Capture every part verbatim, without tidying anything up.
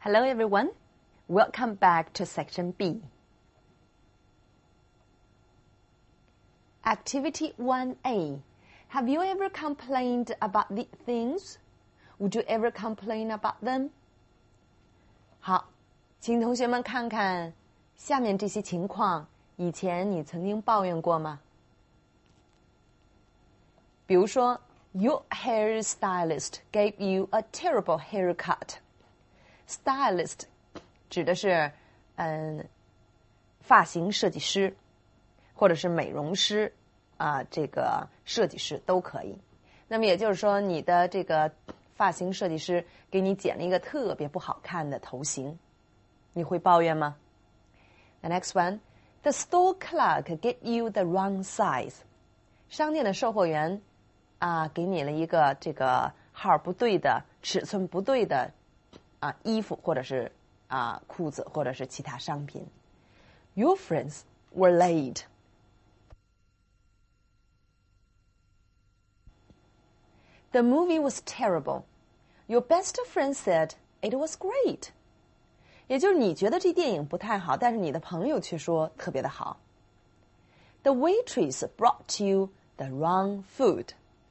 Hello everyone. Welcome back to section B. Activity one A. Have you ever complained about the things? Would you ever complain about them? 好，请同学们看看下面这些情况，以前你曾经抱怨过吗？比如说 Your hairstylist gave you a terrible haircut. Stylist 指的是嗯发型设计师或者是美容师啊，这个设计师都可以。那么也就是说你的这个发型设计师给你剪了一个特别不好看的头型，你会抱怨吗？ The next one, the store clerk gave you the wrong size. 商店的售货员啊给你了一个这个号不对的尺寸不对的啊，衣服或者是啊裤子或者是其他商品。Your friends were late. The movie was terrible. Your best friend said it was great. 也就是你觉得这电影不太好，但是你的朋友却说特别的好。The waitress brought you the wrong food.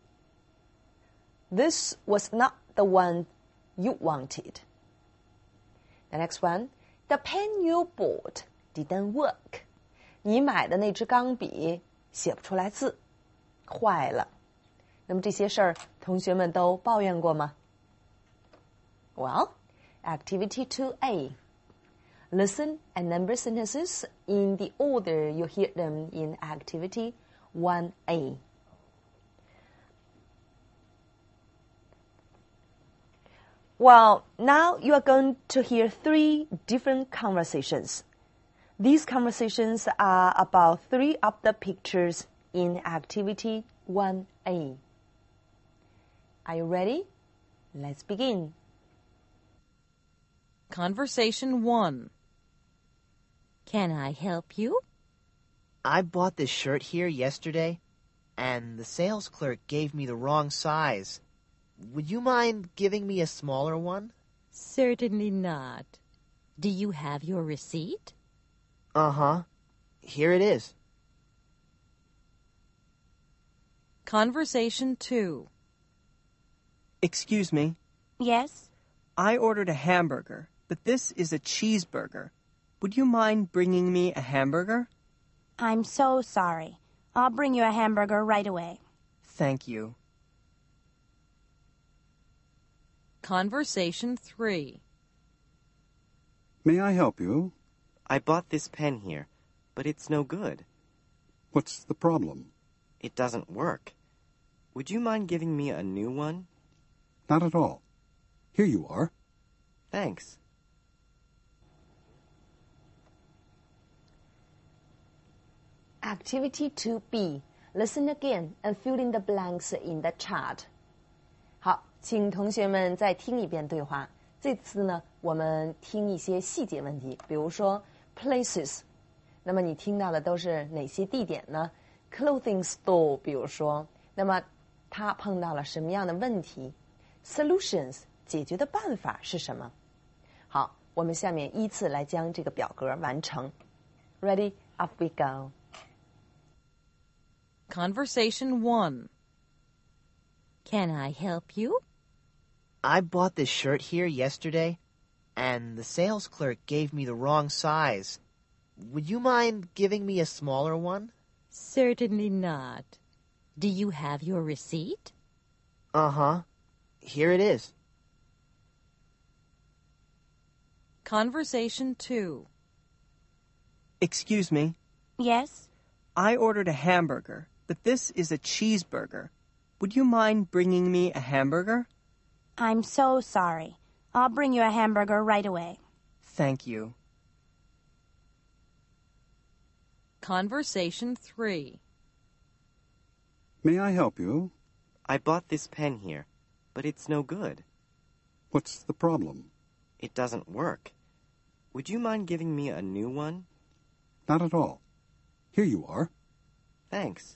This was not the one you wanted.The next one, the pen you bought didn't work. 你买的那支钢笔写不出来字，坏了。那么这些事儿，同学们都抱怨过吗？ Well, activity two A. Listen and number sentences in the order you hear them in activity one A.Well, now you are going to hear three different conversations. These conversations are about three of the pictures in activity one A. Are you ready? Let's begin. Conversation one. Can I help you? I bought this shirt here yesterday, and the sales clerk gave me the wrong size.Would you mind giving me a smaller one? Certainly not. Do you have your receipt? Uh-huh. Here it is. Conversation two. Excuse me. Yes? I ordered a hamburger, but this is a cheeseburger. Would you mind bringing me a hamburger? I'm so sorry. I'll bring you a hamburger right away. Thank you. Conversation three. May I help you? I bought this pen here, but it's no good. What's the problem? It doesn't work. Would you mind giving me a new one? Not at all. Here you are. Thanks. Activity two B. Listen again and fill in the blanks in the chart. 好，请同学们再听一遍对话。这次呢，我们听一些细节问题，比如说 places。那么你听到的都是哪些地点呢 ？Clothing store， 比如说，那么他碰到了什么样的问题 ？Solutions， 解决的办法是什么？好，我们下面依次来将这个表格完成。Ready? Off we go. Conversation one. Can I help you? I bought this shirt here yesterday, and the sales clerk gave me the wrong size. Would you mind giving me a smaller one? Certainly not. Do you have your receipt? Uh-huh. Here it is. Conversation two. Excuse me. Yes? I ordered a hamburger, but this is a cheeseburger. Would you mind bringing me a hamburger? I'm so sorry. I'll bring you a hamburger right away. Thank you. Conversation three. May I help you? I bought this pen here, but it's no good. What's the problem? It doesn't work. Would you mind giving me a new one? Not at all. Here you are. Thanks.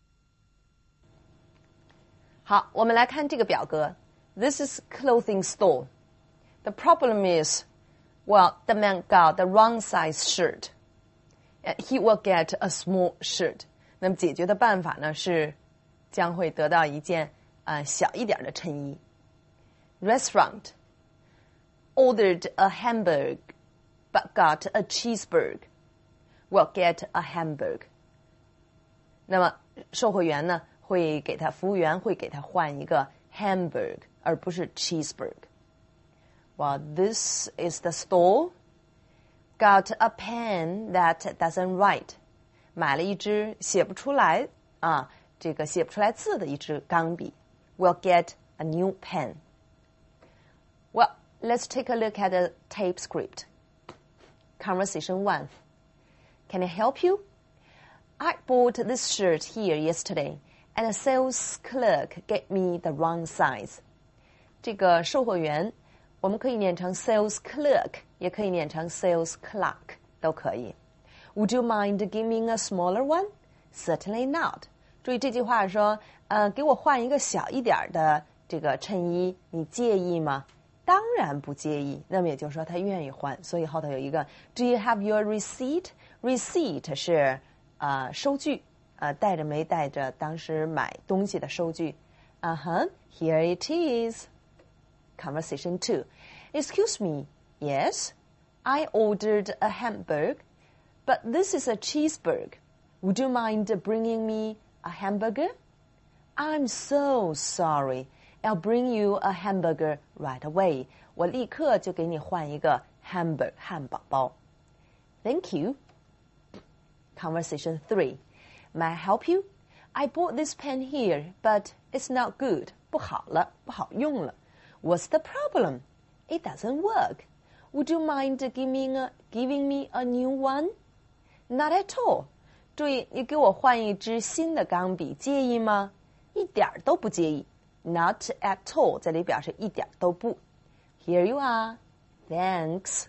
好，我们来看这个表格。This is clothing store. The problem is Well, the man got the wrong size shirt. He will get a small shirt. 那么解决的办法呢是将会得到一件呃小一点的衬衣。Restaurant ordered a hamburger but got a cheeseburger. Will get a hamburger. 那么售货员呢会给他服务员会给他换一个 hamburger 而不是 cheeseburger. Well, this is the store. Got a pen that doesn't write. 买了一支写不出来啊，这个写不出来字的一支钢笔。We'll get a new pen. Well, let's take a look at the tape script. Conversation one. Can I help you? I bought this shirt here yesterday, and the sales clerk gave me the wrong size. 这个售货员我们可以念成 sales clerk 也可以念成 sales clerk 都可以。Would you mind giving a smaller one? Certainly not. 注意这句话说呃，给我换一个小一点的这个衬衣你介意吗？当然不介意。那么也就是说他愿意换，所以后头有一个 Do you have your receipt? Receipt 是呃收据呃带着没带着当时买东西的收据。Uh-huh, here it is. Conversation two. Excuse me. Yes, I ordered a hamburger, but this is a cheeseburger. Would you mind bringing me a hamburger? I'm so sorry. I'll bring you a hamburger right away. 我立刻就给你换一个 hamburger 汉堡包。Thank you. Conversation three. May I help you? I bought this pen here, but it's not good. 不好了，不好用了。What's the problem? It doesn't work. Would you mind giving, a, giving me a new one? Not at all. 注意，你给我换一支新的钢笔，介意吗？一点儿都不介意。Not at all 这里表示一点都不。Here you are. Thanks.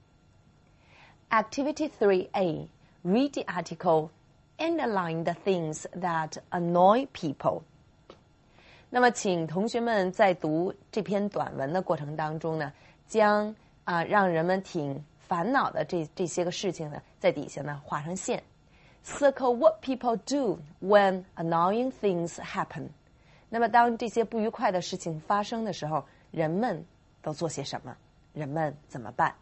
Activity three A. Read the article. Underline the things that annoy people. 那么请同学们在读这篇短文的过程当中呢，将啊、呃、让人们挺烦恼的这这些个事情呢，在底下呢画上线。Circle what people do when annoying things happen. 那么当这些不愉快的事情发生的时候，人们都做些什么？人们怎么办？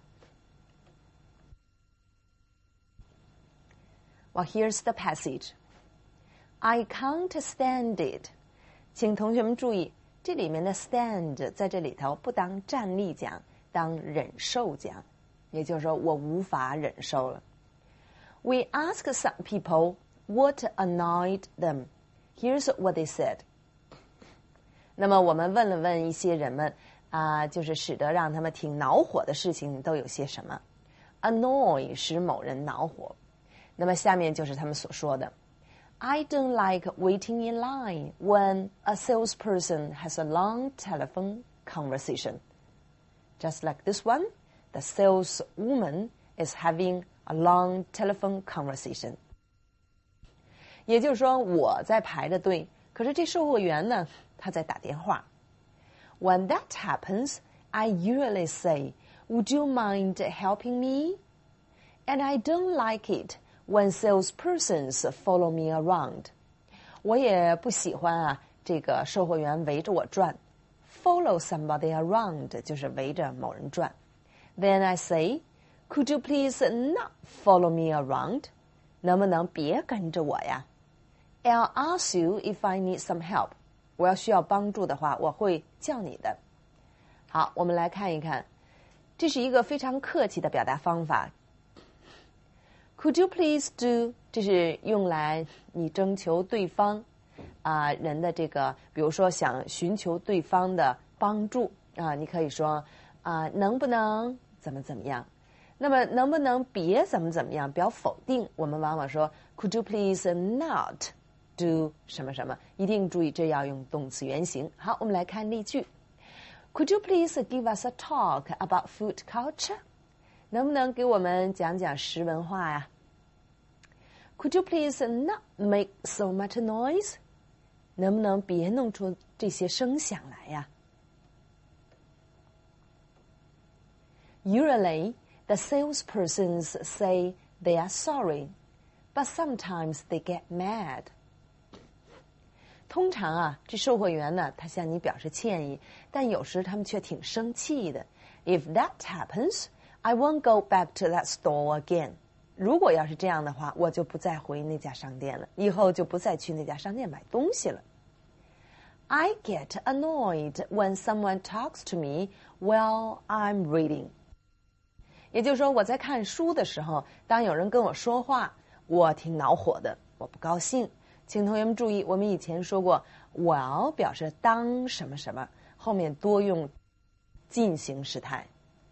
Well, here's the passage. I can't stand it. 请同学们注意，这里面的 stand 在这里头不当站立讲，当忍受讲，也就是说我无法忍受了。We asked some people what annoyed them. Here's what they said. 那么我们问了问一些人们啊、呃，就是使得让他们挺恼火的事情都有些什么 ？Annoy 使某人恼火。那么下面就是他们所说的。I don't like waiting in line when a salesperson has a long telephone conversation. Just like this one, the saleswoman is having a long telephone conversation. 也就是说，我在排着队，可是这售货员呢，他在打电话。When that happens, I usually say, "Would you mind helping me?" And I don't like it when salespersons follow me around. 我也不喜欢啊，这个售货员围着我转。Follow somebody around 就是围着某人转。Then I say, "Could you please not follow me around?" 能不能别跟着我呀？ I'll ask you if I need some help. 我要需要帮助的话，我会叫你的。好，我们来看一看，这是一个非常客气的表达方法。Could you please do？ 这是用来你征求对方啊、呃、人的这个，比如说想寻求对方的帮助啊、呃，你可以说啊、呃、能不能怎么怎么样？那么能不能别怎么怎么样？表否定，我们往往说 Could you please not do 什么什么？一定注意这要用动词原形。好，我们来看例句。Could you please give us a talk about food culture？能不能给我们讲讲食文化呀 ？Could you please not make so much noise？ 能不能别弄出这些声响来呀 Usually, the salespersons say they are sorry, but sometimes they get mad. 通常啊，这售货员呢，他向你表示歉意，但有时他们却挺生气的。If that happens, I won't go back to that store again. 如果要是这样的话，我就不再回那家商店了，以后就不再去那家商店买东西了。I get annoyed when someone talks to me while I'm reading. 也就是说，我在看书的时候，当有人跟我说话，我挺恼火的，我不高兴。请同学们注意，我们以前说过 while 表示当什么什么，后面多用进行时态。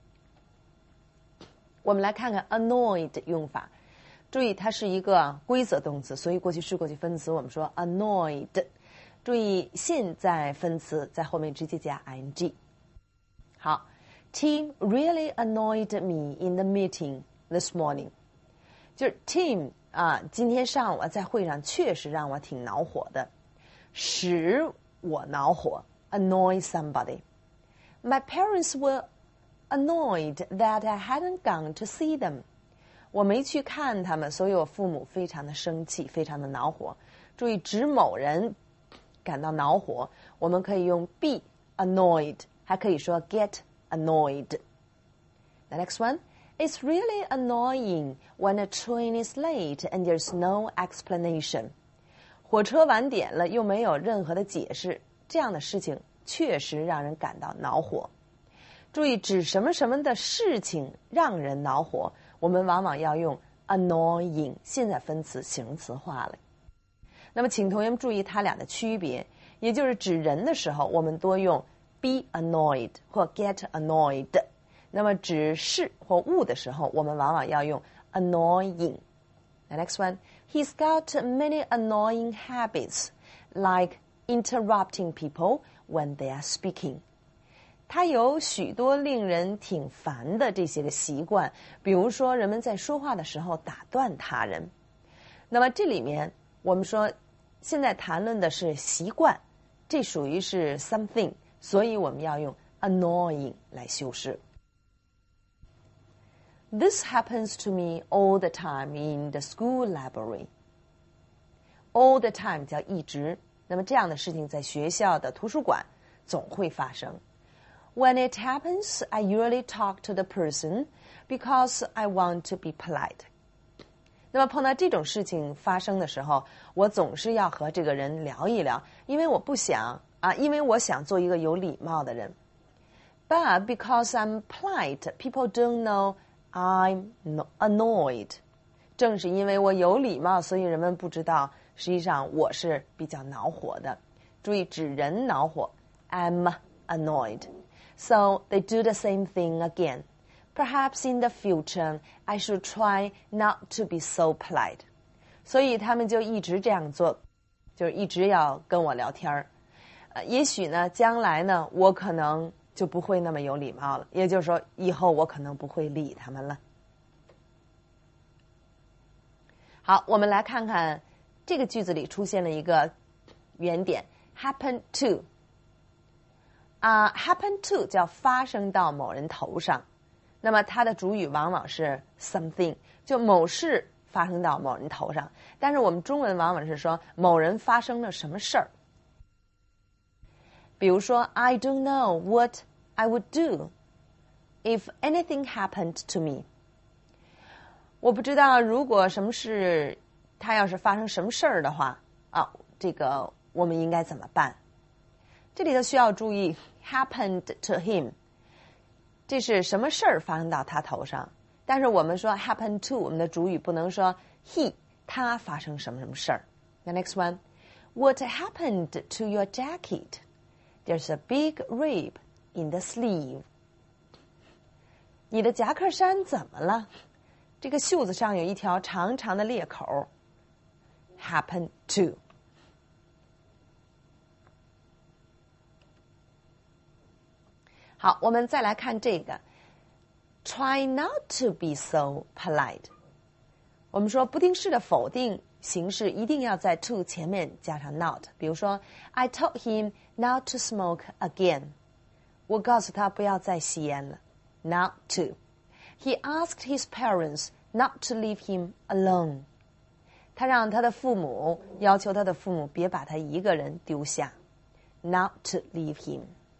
我们来看看 annoyed 用法，注意它是一个规则动词，所以过去式、过去分词我们说 annoyed。注意现在分词在后面直接加 ing。好 ，Tim really annoyed me in the meeting this morning。就是 Tim 啊，今天上午在会上确实让我挺恼火的，使我恼火 ，annoy somebody。My parents were annoyed that I hadn't gone to see them. 我没去看他们，所以我父母非常的生气，非常的恼火。注意，指某人感到恼火，我们可以用 be annoyed， 还可以说 get annoyed. The next one, it's really annoying when a train is late and there's no explanation. 火车晚点了，又没有任何的解释，这样的事情确实让人感到恼火。注意，指什么什么的事情让人恼火，我们往往要用 annoying 现在分词形容词化了。那么请同学们注意它俩的区别，也就是指人的时候，我们多用 be annoyed 或 get annoyed。那么指事或物的时候，我们往往要用 annoying。The next one, he's got many annoying habits, like interrupting people when they are speaking. 他有许多令人挺烦的这些个习惯，比如说人们在说话的时候打断他人。那么这里面我们说现在谈论的是习惯，这属于是 something， 所以我们要用 annoying 来修饰。This happens to me all the time in the school library. All the time 叫一直，那么这样的事情在学校的图书馆总会发生。When it happens, I usually talk to the person because I want to be polite. 那么碰到这种事情发生的时候，我总是要和这个人聊一聊，因为我不想啊，因为我想做一个有礼貌的人。But because I'm polite, people don't know I'm annoyed. 正是因为我有礼貌，所以人们不知道，实际上我是比较恼火的。注意，指人恼火 ，I'm annoyed.So they do the same thing again. Perhaps in the future, I should try not to be so polite. 所以他们就一直这样做，就是一直要跟我聊天儿。呃，也许呢，将来呢，我可能就不会那么有礼貌了。也就是说，以后我可能不会理他们了。好，我们来看看这个句子里出现了一个原点 ，happen to。啊、uh, ，happen to 叫发生到某人头上，那么它的主语往往是 something， 就某事发生到某人头上。但是我们中文往往是说某人发生了什么事儿。比如说 ，I don't know what I would do if anything happened to me。我不知道如果什么事，他要是发生什么事儿的话，啊，这个我们应该怎么办？这里头需要注意 happened to him， 这是什么事儿发生到他头上？但是我们说 happen to， 我们的主语不能说 he， 他发生什么什么事儿。The next one, what happened to your jacket? There's a big rip in the sleeve. 你的夹克衫怎么了？这个袖子上有一条长长的裂口。Happen to。好，我们再来看这个 ，try not to be so polite。我们说不定式的否定形式一定要在 to 前面加上 not。比如说 ，I told him not to smoke again。我告诉他不要再吸烟了 ，not to。 He asked his parents not to leave him alone. 他让他的父母要求他的父母别把他一个人丢下。Not to leave him.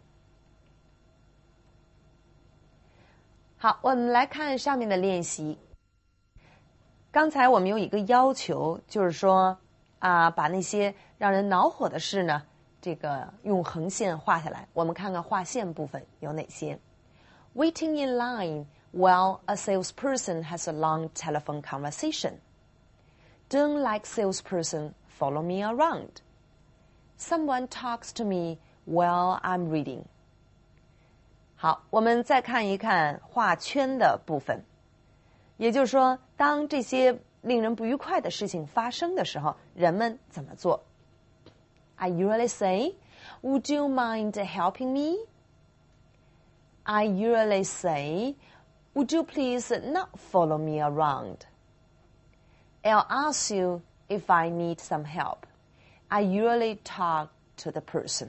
好，我们来看上面的练习。刚才我们有一个要求，就是说啊，把那些让人恼火的事呢，这个用横线画下来。我们看看画线部分有哪些。Waiting in line while a salesperson has a long telephone conversation. Don't like salesperson follow me around. Someone talks to me while I'm reading. 好，我们再看一看画圈的部分。也就是说，当这些令人不愉快的事情发生的时候，人们怎么做？ I usually say, Would you mind helping me? I usually say, Would you please not follow me around? I'll ask you if I need some help. I usually talk to the person.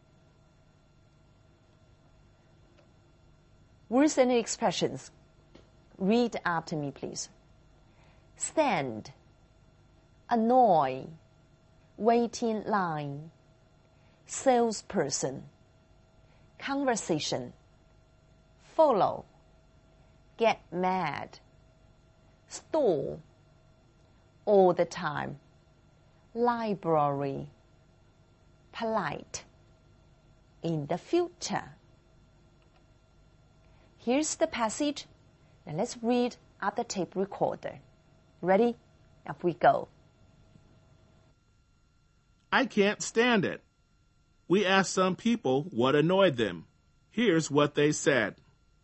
Words and expressions. Read after me, please. Stand, annoy, wait in line, salesperson, conversation, follow, get mad, stall, all the time, library, polite, in the future. Here's the passage. Now let's read at the tape recorder. Ready? Up we go. I can't stand it. We asked some people what annoyed them. Here's what they said.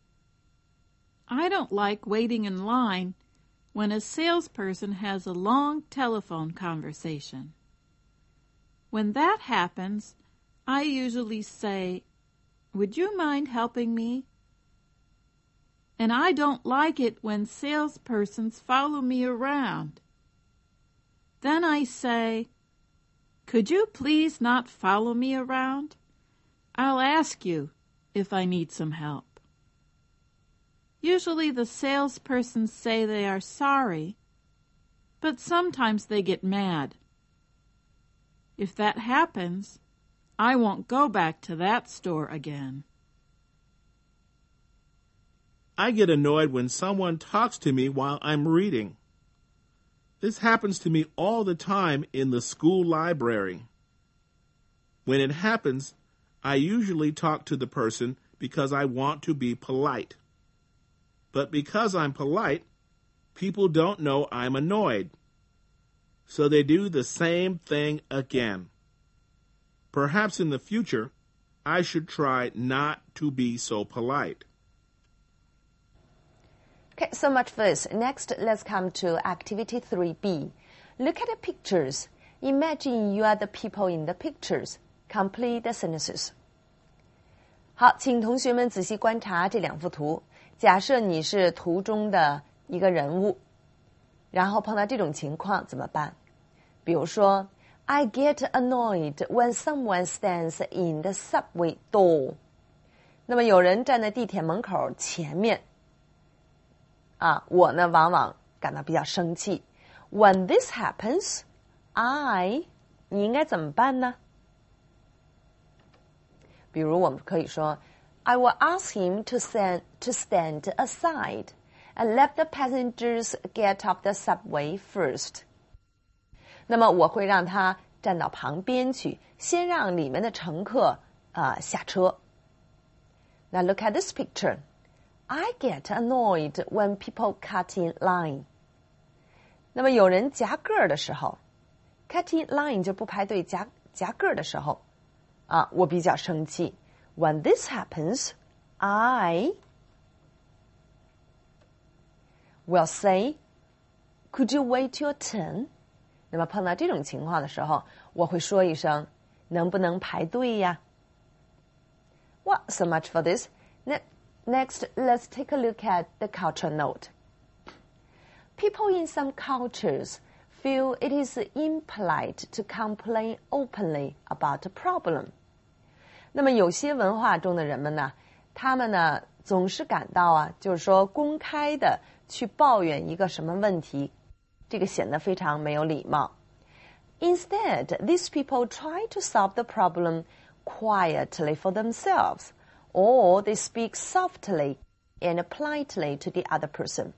I don't like waiting in line when a salesperson has a long telephone conversation. When that happens, I usually say, Would you mind helping me? And I don't like it when salespersons follow me around. Then I say, Could you please not follow me around? I'll ask you if I need some help. Usually the salespersons say they are sorry, but sometimes they get mad. If that happens, I won't go back to that store again. I get annoyed when someone talks to me while I'm reading. This happens to me all the time in the school library. When it happens, I usually talk to the person because I want to be polite. But because I'm polite, people don't know I'm annoyed. So they do the same thing again. Perhaps in the future, I should try not to be so polite. Okay, so much for this. Next, let's come to activity three B. Look at the pictures. Imagine you are the people in the pictures. Complete the sentences. 好，请同学们仔细观察这两幅图。假设你是图中的一个人物，然后碰到这种情况怎么办？比如说 I get annoyed when someone stands in the subway door. 那么有人站在地铁门口前面啊，我呢往往感到比较生气。When this happens, I 你应该怎么办呢？比如我们可以说 I will ask him to stand, to stand aside and let the passengers get off the subway first. 那么我会让他站到旁边去，先让里面的乘客啊、呃、下车。Now look at this picture. I get annoyed when people cut in line. 那么有人夹个儿的时候 ，cut in line 就不排队夹夹个儿的时候，啊，我比较生气。When this happens, I will say, "Could you wait your turn?" 那么碰到这种情况的时候，我会说一声，能不能排队呀？ Well, so much for this. Next, let's take a look at the culture note. People in some cultures feel it is impolite to complain openly about a problem. 那么有些文化中的人们呢， 他们呢总是感到啊，就是说公开的去抱怨一个什么问题，这个显得非常没有礼貌。Instead, these people try to solve the problem quietly for themselves, or they speak softly and politely to the other person.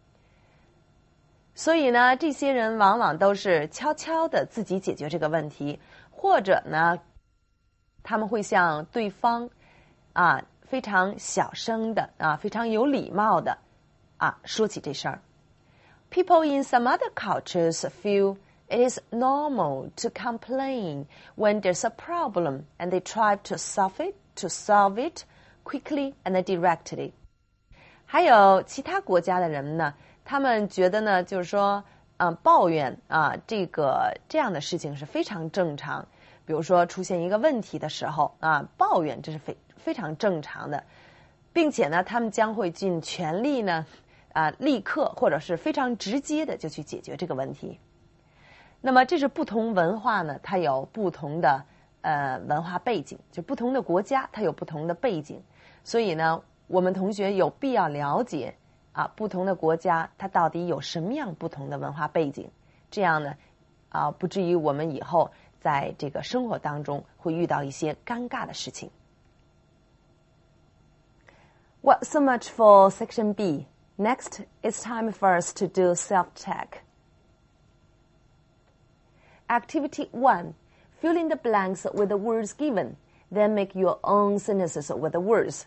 所以呢，这些人往往都是悄悄的自己解决这个问题，或者呢，他们会向对方啊非常小声的啊非常有礼貌的啊说起这事儿。People in some other cultures feel it is normal to complain when there's a problem, and they try to solve it, to solve it quickly and directly. 还有其他国家的人呢，他们觉得呢，就是说，嗯、呃，抱怨啊，这个这样的事情是非常正常。比如说出现一个问题的时候啊，抱怨这是非非常正常的，并且呢，他们将会尽全力呢，啊，立刻或者是非常直接的就去解决这个问题。那么这是不同文化呢，它有不同的呃文化背景，就不同的国家它有不同的背景，所以呢，我们同学有必要了解啊不同的国家它到底有什么样不同的文化背景，这样呢啊不至于我们以后在这个生活当中会遇到一些尴尬的事情。Well, so much for section B. Next, it's time for us to do self-check. Activity one. Fill in the blanks with the words given. Then make your own sentences with the words.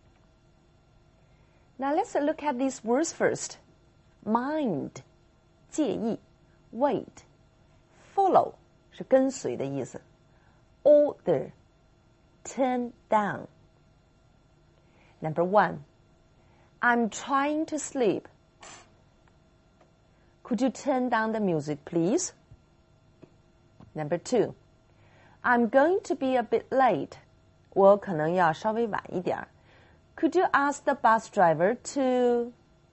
Now let's look at these words first. Mind, 介意 wait, follow, 是跟随的意思 order, turn down. Number one, I'm trying to sleep. Could you turn down the music, please? Number two, I'm going to be a bit late. 我可能要稍微晚一点。Could you ask the bus driver to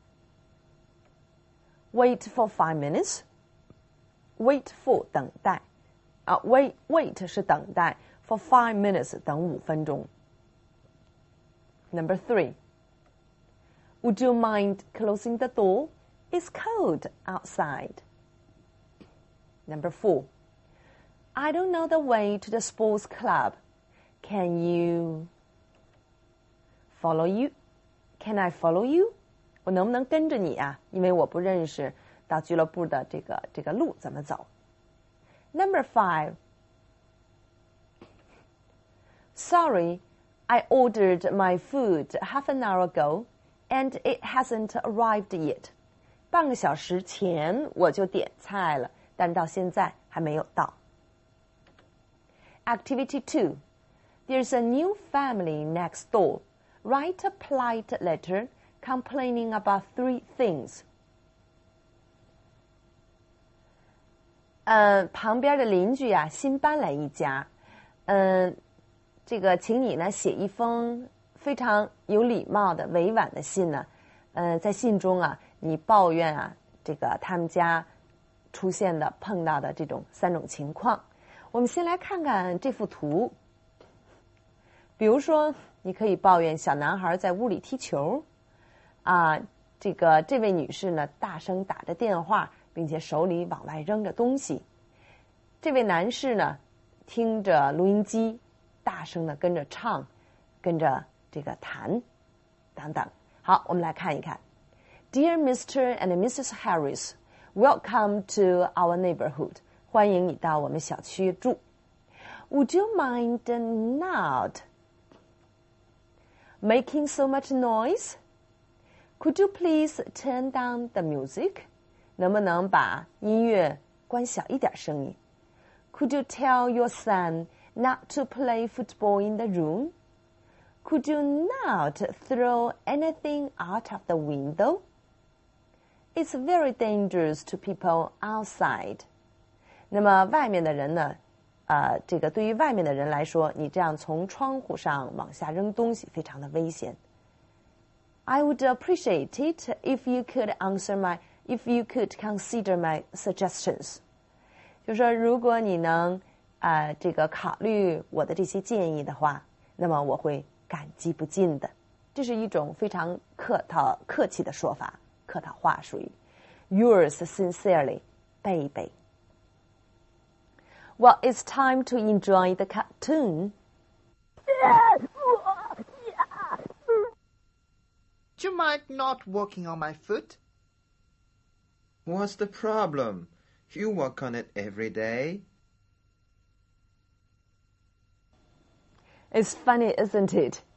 wait for five minutes? Wait for 等待啊 wait wait 是等待 for five minutes 等五分钟。Number three, would you mind closing the door? It's cold outside. Number four, I don't know the way to the sports club. Can you follow you? Can I follow you? 我能不能跟着你啊？因为我不认识到俱乐部的这个这个路怎么走。Number five. Sorry, I ordered my food half an hour ago, and it hasn't arrived yet. 半个小时前我就点菜了，但到现在还没有到。Activity two. There's a new family next door. Write a polite letter complaining about three things. 呃，旁边的邻居啊，新搬来一家，嗯、呃，这个，请你呢写一封非常有礼貌的、委婉的信呢，呃，在信中啊，你抱怨啊，这个他们家出现的、碰到的这种三种情况。我们先来看看这幅图。比如说，你可以抱怨小男孩在屋里踢球，啊，这个这位女士呢，大声打着电话，并且手里往外扔着东西。这位男士呢，听着录音机，大声的跟着唱，跟着这个弹，等等。好，我们来看一看。Dear Mister and Missus Harris, welcome to our neighborhood. 欢迎你到我们小区住。Would you mind not making so much noise? Could you please turn down the music? 能不能把音乐关小一点声音 Could you tell your son not to play football in the room? Could you not throw anything out of the window? It's very dangerous to people outside. 那么外面的人呢，呃，这个对于外面的人来说，你这样从窗户上往下扔东西非常的危险。I would appreciate it if you could answer my, if you could consider my suggestions. 就是说，如果你能啊、呃、这个考虑我的这些建议的话，那么我会感激不尽的。 这是一种非常客套、客气的说法，客套话属于 Yours sincerely, baby. Well, it's time to enjoy the cartoon. Do you mind not walking on my foot? What's the problem? You walk on it every day. It's funny, isn't it?